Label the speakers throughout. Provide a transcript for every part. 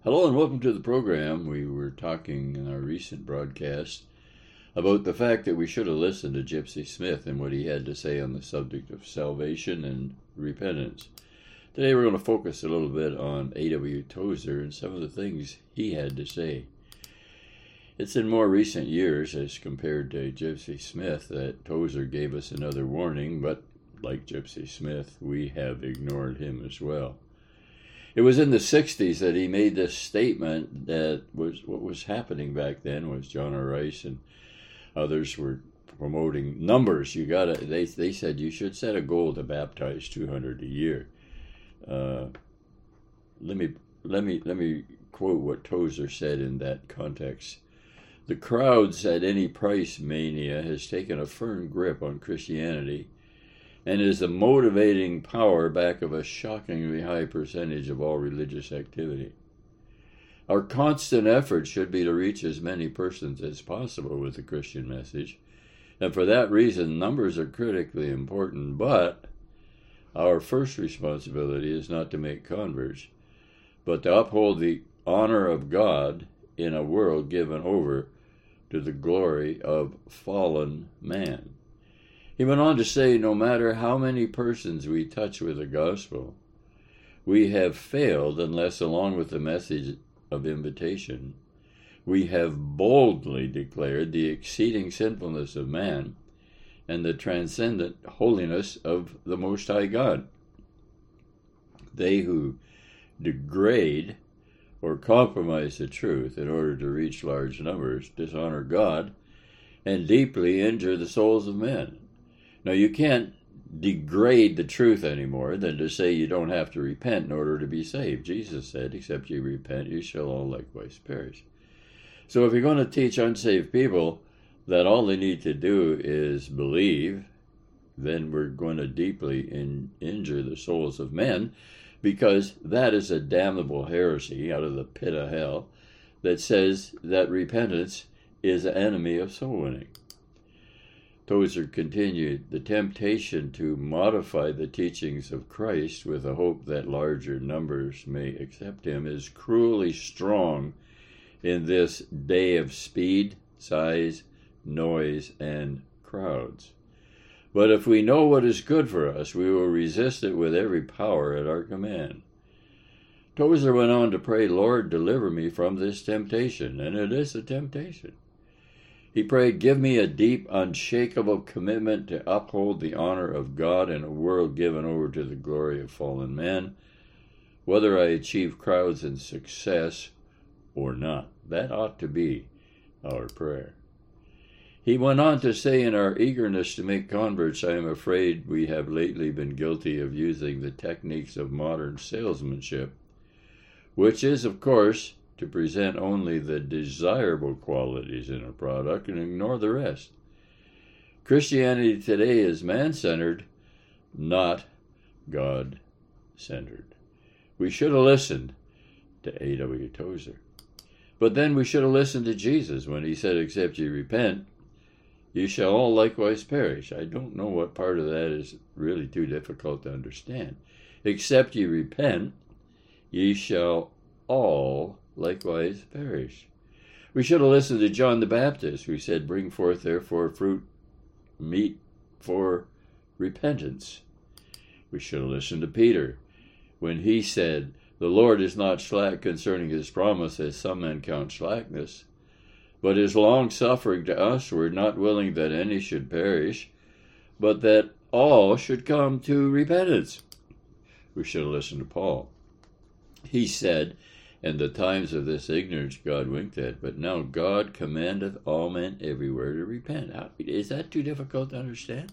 Speaker 1: Hello and welcome to the program. We were talking in our recent broadcast about the fact that we should have listened to Gypsy Smith and what he had to say on the subject of salvation and repentance. Today we're going to focus a little bit on A.W. Tozer and some of the things he had to say. It's in more recent years, as compared to Gypsy Smith, that Tozer gave us another warning, but like Gypsy Smith, we have ignored him as well. It was in the 60s that he made this statement that was what was happening back then was John R. Rice and others were promoting numbers. They said you should set a goal to baptize 200 a year. Let me quote what Tozer said in that context. The crowds at any price mania has taken a firm grip on Christianity and is the motivating power back of a shockingly high percentage of all religious activity. Our constant effort should be to reach as many persons as possible with the Christian message, and for that reason numbers are critically important, but our first responsibility is not to make converts, but to uphold the honor of God in a world given over to the glory of fallen man. He went on to say, no matter how many persons we touch with the gospel, we have failed unless, along with the message of invitation, we have boldly declared the exceeding sinfulness of man and the transcendent holiness of the Most High God. They who degrade or compromise the truth in order to reach large numbers dishonor God and deeply injure the souls of men. Now, you can't degrade the truth any more than to say you don't have to repent in order to be saved. Jesus said, except you repent, you shall all likewise perish. So if you're going to teach unsaved people that all they need to do is believe, then we're going to deeply injure the souls of men, because that is a damnable heresy out of the pit of hell that says that repentance is an enemy of soul winning. Tozer continued, the temptation to modify the teachings of Christ with the hope that larger numbers may accept him is cruelly strong in this day of speed, size, noise, and crowds. But if we know what is good for us, we will resist it with every power at our command. Tozer went on to pray, Lord, deliver me from this temptation, and it is a temptation. He prayed, give me a deep, unshakable commitment to uphold the honor of God in a world given over to the glory of fallen man, whether I achieve crowds and success or not. That ought to be our prayer. He went on to say, in our eagerness to make converts, I am afraid we have lately been guilty of using the techniques of modern salesmanship, which is, of course, to present only the desirable qualities in a product and ignore the rest. Christianity today is man-centered, not God-centered. We should have listened to A.W. Tozer. But then we should have listened to Jesus when he said, except ye repent, ye shall all likewise perish. I don't know what part of that is really too difficult to understand. Except ye repent, ye shall all likewise perish. We should have listened to John the Baptist, who said, bring forth therefore fruit meet for repentance. We should have listened to Peter when he said, the Lord is not slack concerning his promise, as some men count slackness, but is long-suffering to us, we're not willing that any should perish, but that all should come to repentance. We should have listened to Paul. He said, in the times of this ignorance God winked at, but now God commandeth all men everywhere to repent. Is that too difficult to understand?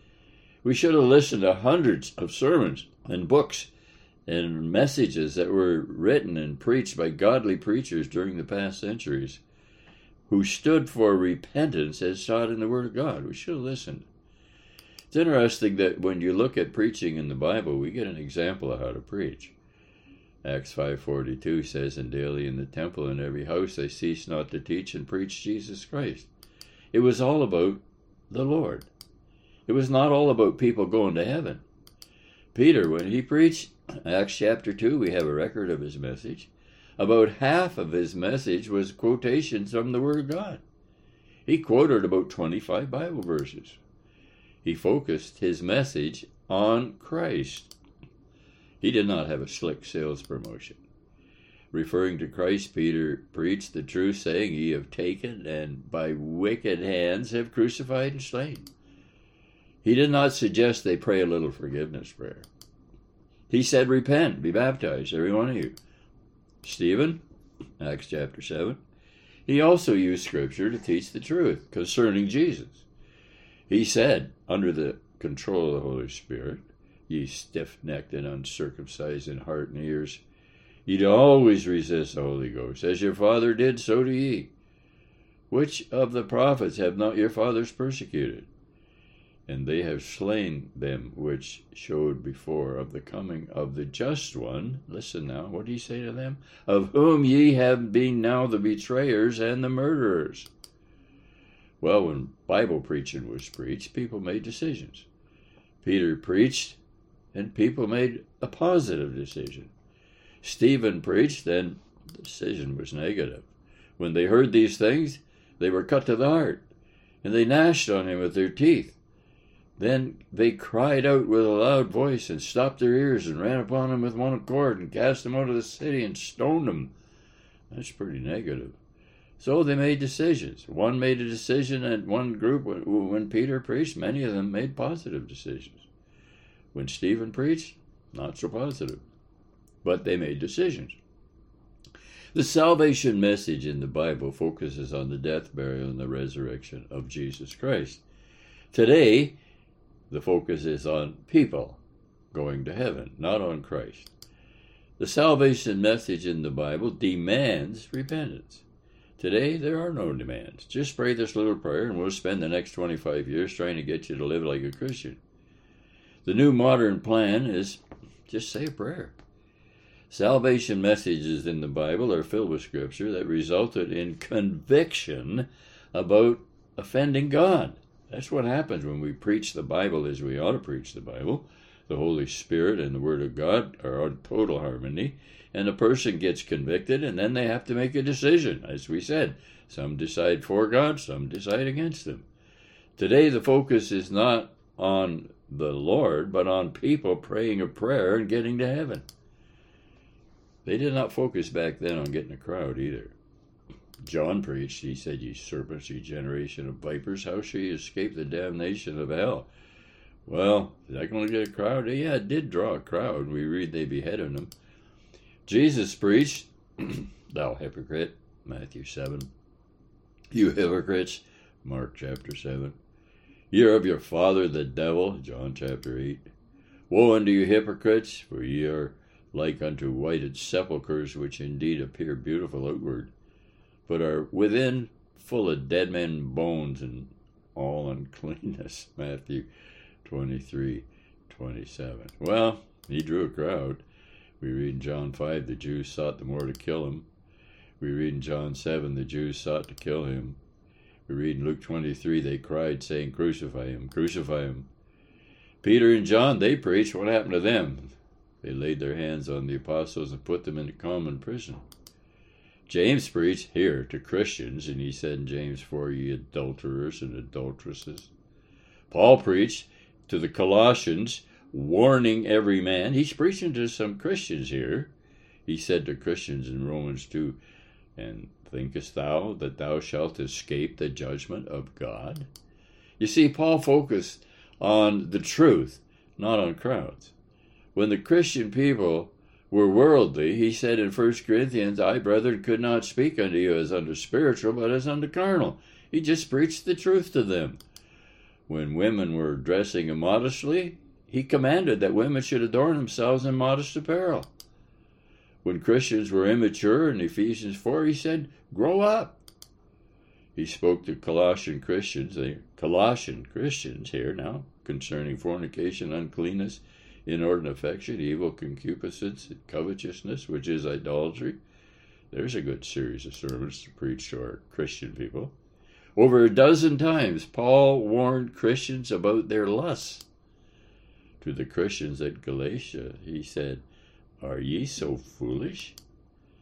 Speaker 1: We should have listened to hundreds of sermons and books and messages that were written and preached by godly preachers during the past centuries who stood for repentance as taught in the Word of God. We should have listened. It's interesting that when you look at preaching in the Bible, we get an example of how to preach. Acts 5:42 says, and daily in the temple and every house they ceased not to teach and preach Jesus Christ. It was all about the Lord. It was not all about people going to heaven. Peter, when he preached, Acts chapter 2, we have a record of his message. About half of his message was quotations from the Word of God. He quoted about 25 Bible verses. He focused his message on Christ. He did not have a slick sales promotion. Referring to Christ, Peter preached the truth, saying, "Ye have taken, and by wicked hands have crucified and slain." He did not suggest they pray a little forgiveness prayer. He said, "Repent, be baptized, every one of you." Stephen, Acts chapter 7, he also used Scripture to teach the truth concerning Jesus. He said, under the control of the Holy Spirit, "Ye stiff-necked and uncircumcised in heart and ears, ye always resist the Holy Ghost. As your father did, so do ye. Which of the prophets have not your fathers persecuted? And they have slain them which showed before of the coming of the just one." Listen now, what do he say to them? "Of whom ye have been now the betrayers and the murderers." Well, when Bible preaching was preached, people made decisions. Peter preached, and people made a positive decision. Stephen preached, and the decision was negative. When they heard these things, they were cut to the heart, and they gnashed on him with their teeth. Then they cried out with a loud voice, and stopped their ears, and ran upon him with one accord, and cast him out of the city, and stoned him. That's pretty negative. So they made decisions. One made a decision, and one group, when Peter preached, many of them made positive decisions. When Stephen preached, not so positive. But they made decisions. The salvation message in the Bible focuses on the death, burial, and the resurrection of Jesus Christ. Today, the focus is on people going to heaven, not on Christ. The salvation message in the Bible demands repentance. Today, there are no demands. Just pray this little prayer, and we'll spend the next 25 years trying to get you to live like a Christian. The new modern plan is just say a prayer. Salvation messages in the Bible are filled with Scripture that resulted in conviction about offending God. That's what happens when we preach the Bible as we ought to preach the Bible. The Holy Spirit and the Word of God are in total harmony, and a person gets convicted, and then they have to make a decision. As we said, some decide for God, some decide against Him. Today, the focus is not on the Lord, but on people praying a prayer and getting to heaven. They did not focus back then on getting a crowd either. John preached, he said, "Ye serpents, ye generation of vipers, how shall ye escape the damnation of hell?" Well, is that going to get a crowd? Yeah, it did draw a crowd. We read they beheaded him. Jesus preached, "Thou hypocrite," Matthew 7. "You hypocrites," Mark chapter 7. "Ye are of your father the devil," John chapter 8. "Woe unto you hypocrites, for ye are like unto whited sepulchres, which indeed appear beautiful outward, but are within full of dead men's bones and all uncleanness." Matthew 23:27. Well, he drew a crowd. We read in John 5, the Jews sought the more to kill him. We read in John 7, the Jews sought to kill him. We read in Luke 23, they cried, saying, "Crucify him, crucify him." Peter and John, they preached. What happened to them? They laid their hands on the apostles and put them into common prison. James preached here to Christians, and he said in James 4, "Ye adulterers and adulteresses." Paul preached to the Colossians, warning every man. He's preaching to some Christians here. He said to Christians in Romans 2, "And thinkest thou that thou shalt escape the judgment of God?" You see, Paul focused on the truth, not on crowds. When the Christian people were worldly, he said in 1 Corinthians, "I, brethren, could not speak unto you as unto spiritual, but as unto carnal." He just preached the truth to them. When women were dressing immodestly, he commanded that women should adorn themselves in modest apparel. When Christians were immature in Ephesians 4, he said, "Grow up." He spoke to Colossian Christians here now, concerning fornication, uncleanness, inordinate affection, evil concupiscence, and covetousness, which is idolatry. There's a good series of sermons to preach to our Christian people. Over a dozen times, Paul warned Christians about their lusts. To the Christians at Galatia, he said, "Are ye so foolish?"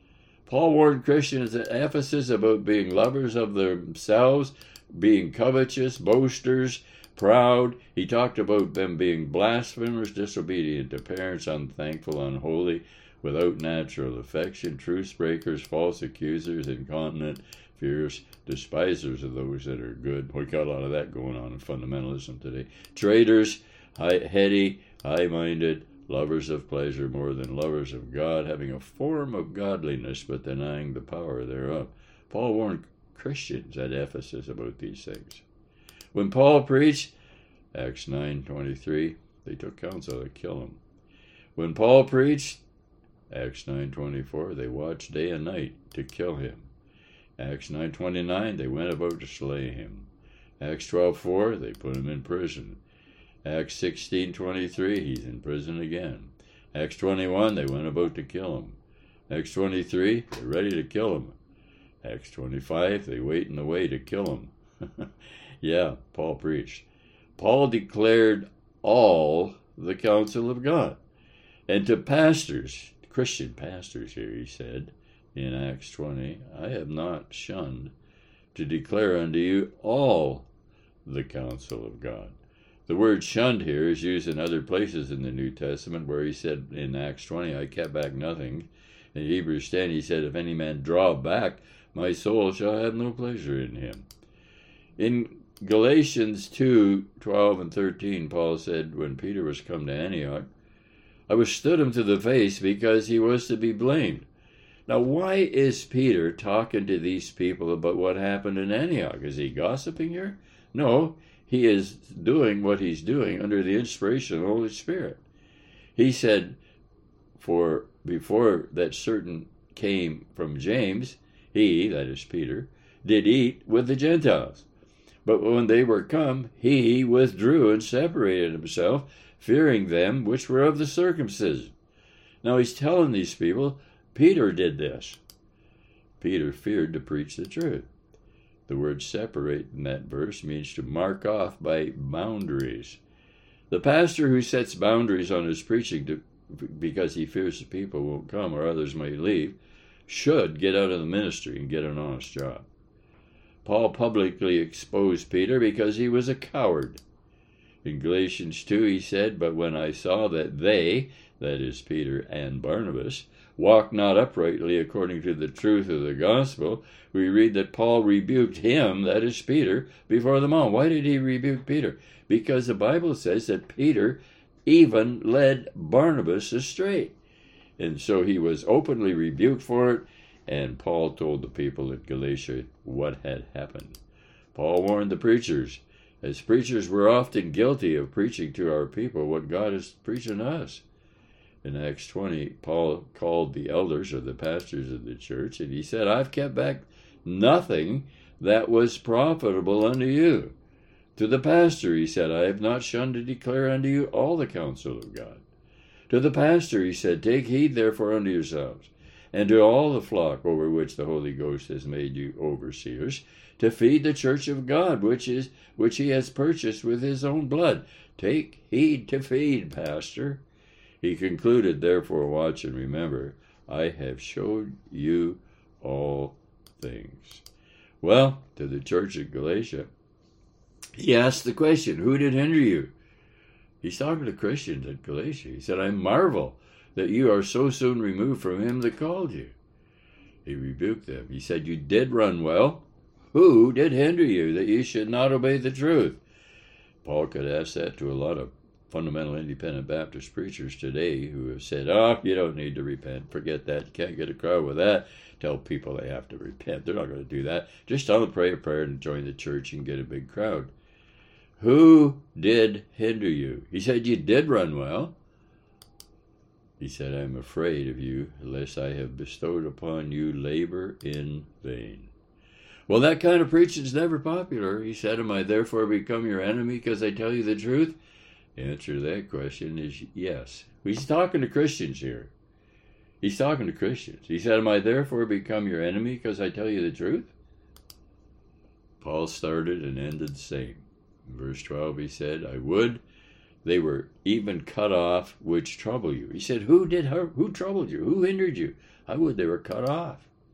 Speaker 1: Paul warned Christians at Ephesus about being lovers of themselves, being covetous, boasters, proud. He talked about them being blasphemers, disobedient to parents, unthankful, unholy, without natural affection, truce breakers, false accusers, incontinent, fierce, despisers of those that are good. We got a lot of that going on in fundamentalism today. Traitors, heady, high-minded, lovers of pleasure more than lovers of God, having a form of godliness but denying the power thereof. Paul warned Christians at Ephesus about these things. When Paul preached, Acts 9:23, they took counsel to kill him. When Paul preached, Acts 9:24, they watched day and night to kill him. Acts 9:29, they went about to slay him. Acts 12:4, they put him in prison. Acts 16:23, he's in prison again. Acts 21, they went about to kill him. Acts 23, they're ready to kill him. Acts 25, they wait in the way to kill him. Yeah, Paul preached. Paul declared all the counsel of God. And to pastors, Christian pastors here, he said in Acts 20, I have not shunned to declare unto you all the counsel of God. The word shunned here is used in other places in the New Testament, where he said in Acts 20, I kept back nothing. In Hebrews 10, he said, if any man draw back, my soul shall have no pleasure in him. In Galatians 2:12 and 13, Paul said, when Peter was come to Antioch, I withstood him to the face because he was to be blamed. Now, why is Peter talking to these people about what happened in Antioch? Is he gossiping here? No, he is doing what he's doing under the inspiration of the Holy Spirit. He said, for before that certain came from James, he, that is Peter, did eat with the Gentiles. But when they were come, he withdrew and separated himself, fearing them which were of the circumcision. Now he's telling these people, Peter did this. Peter feared to preach the truth. The word separate in that verse means to mark off by boundaries. The pastor who sets boundaries on his preaching because he fears the people won't come or others may leave should get out of the ministry and get an honest job. Paul publicly exposed Peter because he was a coward. In Galatians 2, he said, but when I saw that they, that is Peter and Barnabas, walked not uprightly according to the truth of the gospel, we read that Paul rebuked him, that is Peter, before them all. Why did he rebuke Peter? Because the Bible says that Peter even led Barnabas astray. And so he was openly rebuked for it, and Paul told the people at Galatia what had happened. Paul warned the preachers, as preachers were often guilty of preaching to our people what God is preaching to us. In Acts 20, Paul called the elders or the pastors of the church, and he said, I've kept back nothing that was profitable unto you. To the pastor, he said, I have not shunned to declare unto you all the counsel of God. To the pastor, he said, take heed therefore unto yourselves, and to all the flock over which the Holy Ghost has made you overseers, to feed the church of God, which he has purchased with his own blood. Take heed to feed, pastor. He concluded, therefore, watch and remember, I have showed you all things. Well, to the church at Galatia, he asked the question, who did hinder you? He's talking to Christians at Galatia. He said, I marvel that you are so soon removed from him that called you. He rebuked them. He said, you did run well. Who did hinder you that you should not obey the truth? Paul could ask that to a lot of fundamental independent Baptist preachers today who have said, you don't need to repent. Forget that. You can't get a crowd with that. Tell people they have to repent. They're not going to do that. Just tell them to pray a prayer and join the church and get a big crowd. Who did hinder you? He said, you did run well. He said, I am afraid of you, lest I have bestowed upon you labor in vain. Well, that kind of preaching is never popular. He said, am I therefore become your enemy because I tell you the truth? The answer to that question is yes. He's talking to Christians here. He's talking to Christians. He said, am I therefore become your enemy because I tell you the truth? Paul started and ended the same. In verse 12, he said, I would they were even cut off which trouble you. He said, who troubled you? Who hindered you? I would they were cut off.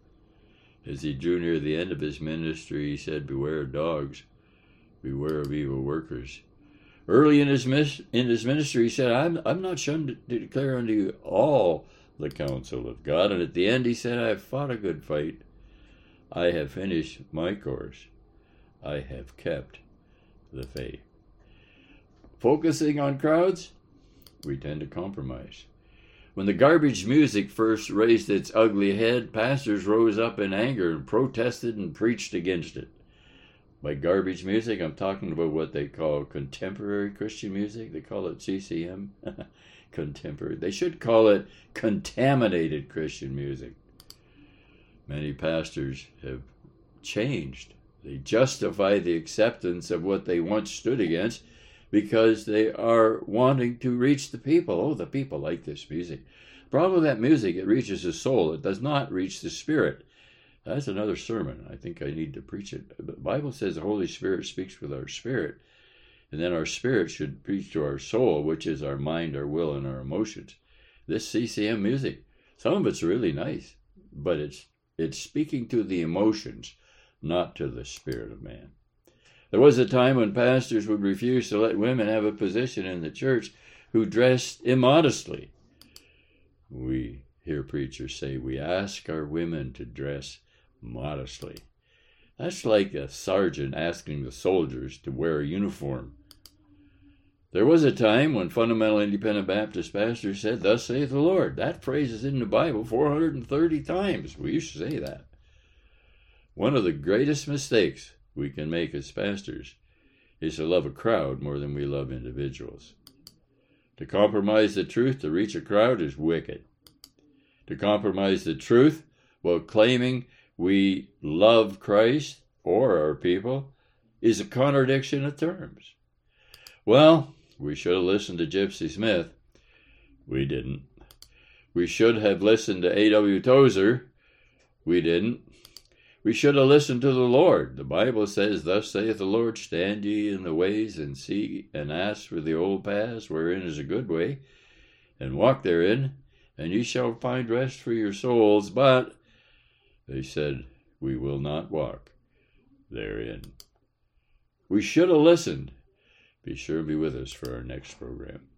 Speaker 1: As he drew near the end of his ministry, he said, "Beware of dogs, beware of evil workers." Early in his ministry, he said, I'm not shunned to declare unto you all the counsel of God. And at the end, he said, I have fought a good fight. I have finished my course. I have kept the faith. Focusing on crowds, we tend to compromise. When the garbage music first raised its ugly head, pastors rose up in anger and protested and preached against it. By garbage music, I'm talking about what they call contemporary Christian music. They call it CCM. Contemporary. They should call it contaminated Christian music. Many pastors have changed. They justify the acceptance of what they once stood against because they are wanting to reach the people. Oh, the people like this music. The problem with that music, it reaches the soul. It does not reach the spirit. That's another sermon. I think I need to preach it. The Bible says the Holy Spirit speaks with our spirit, and then our spirit should preach to our soul, which is our mind, our will, and our emotions. This CCM music, some of it's really nice, but it's speaking to the emotions, not to the spirit of man. There was a time when pastors would refuse to let women have a position in the church who dressed immodestly. We hear preachers say, we ask our women to dress modestly. That's like a sergeant asking the soldiers to wear a uniform. There was a time when fundamental independent Baptist pastors said, "Thus saith the Lord." That phrase is in the Bible 430 times. We used to say that. One of the greatest mistakes we can make as pastors is to love a crowd more than we love individuals. To compromise the truth to reach a crowd is wicked. To compromise the truth while claiming we love Christ or our people is a contradiction of terms. Well, we should have listened to Gypsy Smith. We didn't. We should have listened to A.W. Tozer. We didn't. We should have listened to the Lord. The Bible says, "Thus saith the Lord, stand ye in the ways and see and ask for the old paths, wherein is a good way, and walk therein, and ye shall find rest for your souls." But they said, we will not walk therein. We should have listened. Be sure to be with us for our next program.